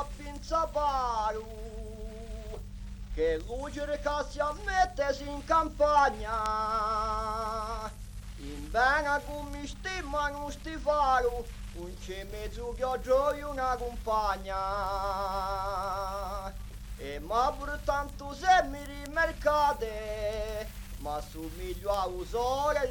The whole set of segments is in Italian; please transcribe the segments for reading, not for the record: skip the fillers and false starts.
pinza baru, che luce che si ammette in campagna, in bene con mi stima non sti faru, un c'è mezzo chioggia e una compagna. E ma pur tanto se mi rimercate, ma somiglio a usore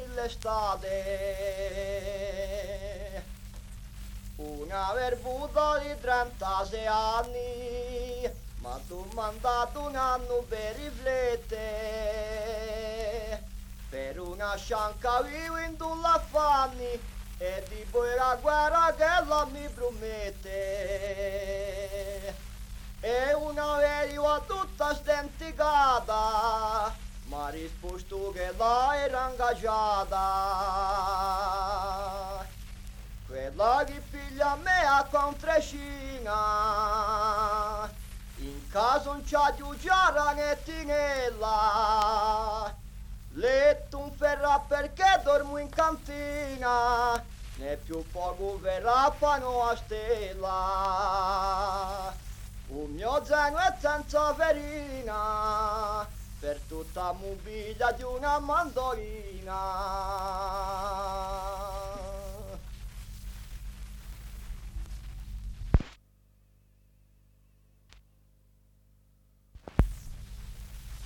dell'estate. Una verbuta di 36 anni, ma tu mandato un anno per riflettere, per una scianca vivo in tu l'affanni, e di poi la guerra che la mi promette. E una vedova tutta stenticata, ma risposto che la era ingaggiata. Quella che piglia me a contrascina, in caso non c'ha più giara né tinella, letto un ferra perché dormo in cantina, né più poco verrà fano a stella. Un mio zaino è senza farina, per tutta mobilia di una mandolina.